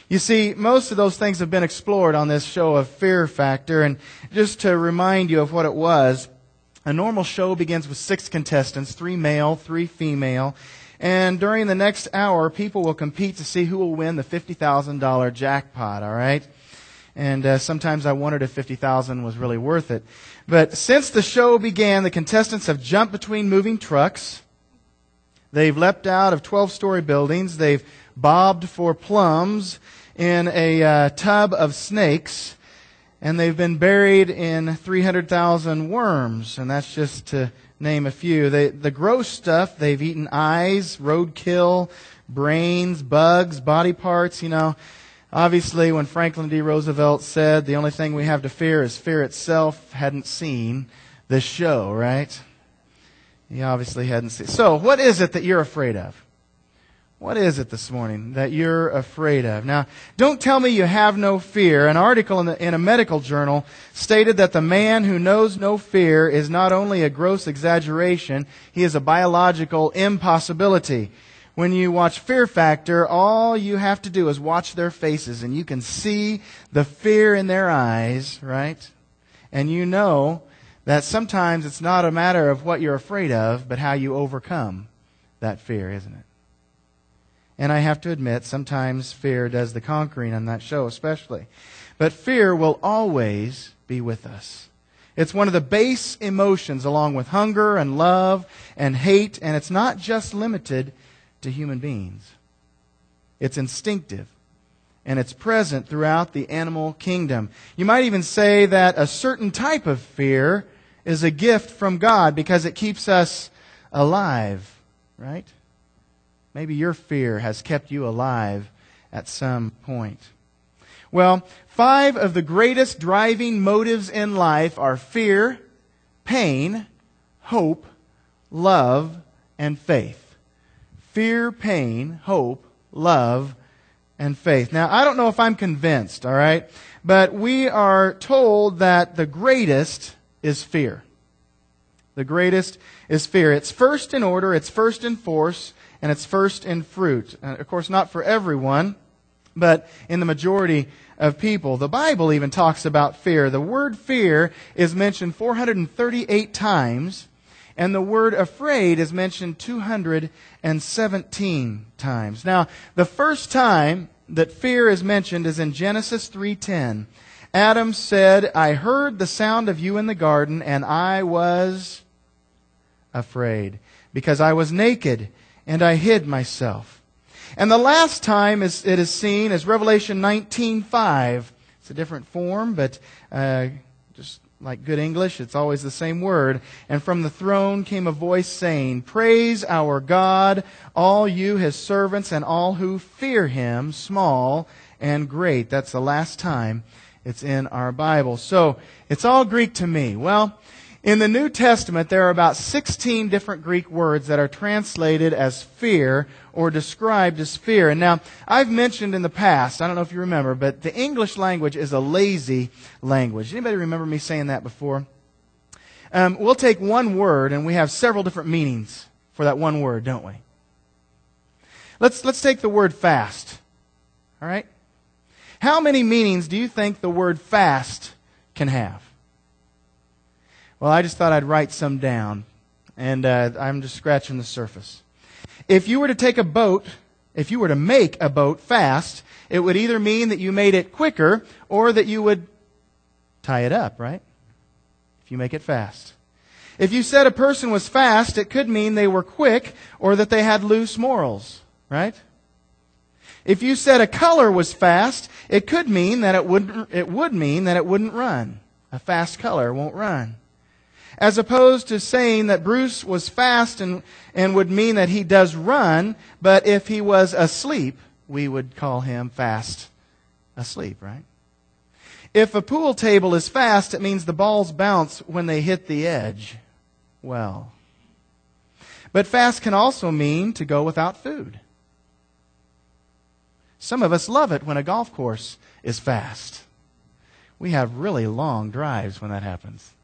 You see, most of those things have been explored on this show of Fear Factor. And just to remind you of what it was, a normal show begins with 6 contestants, 3 male, 3 female. And during the next hour, people will compete to see who will win the $50,000 jackpot, all right? And sometimes I wondered if $50,000 was really worth it. But since the show began, the contestants have jumped between moving trucks. They've leapt out of 12-story buildings. They've bobbed for plums in a tub of snakes. And they've been buried in 300,000 worms. And that's just to name a few. The gross stuff, they've eaten eyes, roadkill, brains, bugs, body parts, Obviously, when Franklin D. Roosevelt said the only thing we have to fear is fear itself, hadn't seen this show, right? He obviously hadn't seen. So, what is it that you're afraid of? What is it this morning that you're afraid of? Now, don't tell me you have no fear. An article in a medical journal stated that the man who knows no fear is not only a gross exaggeration, he is a biological impossibility. When you watch Fear Factor, all you have to do is watch their faces, and you can see the fear in their eyes, right? And you know that sometimes it's not a matter of what you're afraid of, but how you overcome that fear, isn't it? And I have to admit, sometimes fear does the conquering on that show especially. But fear will always be with us. It's one of the base emotions along with hunger and love and hate, and it's not just limited to human beings. It's instinctive, and it's present throughout the animal kingdom. You might even say that a certain type of fear is a gift from God because it keeps us alive, right? Maybe your fear has kept you alive at some point. Well, 5 of the greatest driving motives in life are fear, pain, hope, love, and faith. Fear, pain, hope, love, and faith. Now, I don't know if I'm convinced, all right? But we are told that the greatest is fear. The greatest is fear. It's first in order, it's first in force, and it's first in fruit. Of course, not for everyone, but in the majority of people. The Bible even talks about fear. The word fear is mentioned 438 times. And the word afraid is mentioned 217 times. Now, the first time that fear is mentioned is in Genesis 3:10. Adam said, I heard the sound of you in the garden, and I was afraid, because I was naked, and I hid myself. And the last time it is seen is Revelation 19:5. It's a different form, but just like good English, it's always the same word. And from the throne came a voice saying, Praise our God, all you his servants and all who fear him, small and great. That's the last time it's in our Bible. So, it's all Greek to me. Well, in the New Testament, there are about 16 different Greek words that are translated as fear or described as fear. And now, I've mentioned in the past, I don't know if you remember, but the English language is a lazy language. Anybody remember me saying that before? We'll take one word, and we have several different meanings for that one word, don't we? Let's take the word fast. All right? How many meanings do you think the word fast can have? Well, I just thought I'd write some down, and I'm just scratching the surface. If you were to take a boat, if you were to make a boat fast, it would either mean that you made it quicker or that you would tie it up, right? If you make it fast. If you said a person was fast, it could mean they were quick or that they had loose morals, right? If you said a color was fast, it could mean that it would mean that it wouldn't run. A fast color won't run. As opposed to saying that Bruce was fast and would mean that he does run, but if he was asleep, we would call him fast asleep, right? If a pool table is fast, it means the balls bounce when they hit the edge. Well, but fast can also mean to go without food. Some of us love it when a golf course is fast. We have really long drives when that happens.